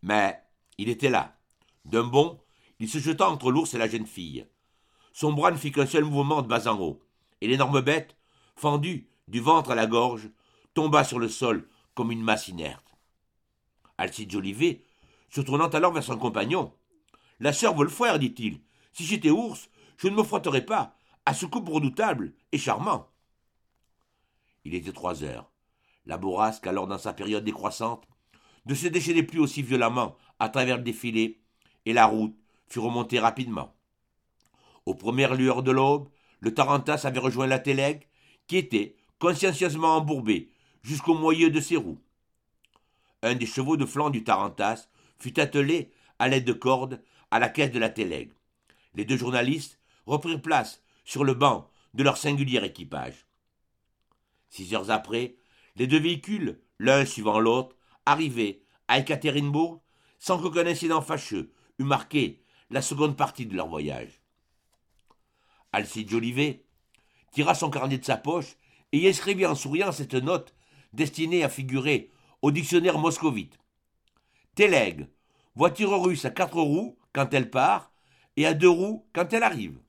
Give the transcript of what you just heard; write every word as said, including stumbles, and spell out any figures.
Mais il était là. D'un bond, il se jeta entre l'ours et la jeune fille. Son bras ne fit qu'un seul mouvement de bas en haut, et l'énorme bête, fendue du ventre à la gorge, tomba sur le sol comme une masse inerte. Alcide Jolivet, se tournant alors vers son compagnon. La sœur vole frère, dit-il. Si j'étais ours, je ne me frotterais pas à ce couple redoutable et charmant. Il était trois heures. La bourrasque, alors dans sa période décroissante, ne se déchaînait plus aussi violemment à travers le défilé, et la route fut remontée rapidement. Aux premières lueurs de l'aube, le tarantass avait rejoint la télègue, qui était consciencieusement embourbée jusqu'au moyeu de ses roues. Un des chevaux de flanc du tarantass fut attelé à l'aide de cordes à la caisse de la télègue. Les deux journalistes reprirent place sur le banc de leur singulier équipage. Six heures après, les deux véhicules, l'un suivant l'autre, arrivaient à Ekaterinbourg sans qu'aucun incident fâcheux eût marqué la seconde partie de leur voyage. Alcide Jolivet tira son carnet de sa poche et y inscrivit en souriant cette note destinée à figurer au dictionnaire moscovite. Télègue, voiture russe à quatre roues quand elle part et à deux roues quand elle arrive.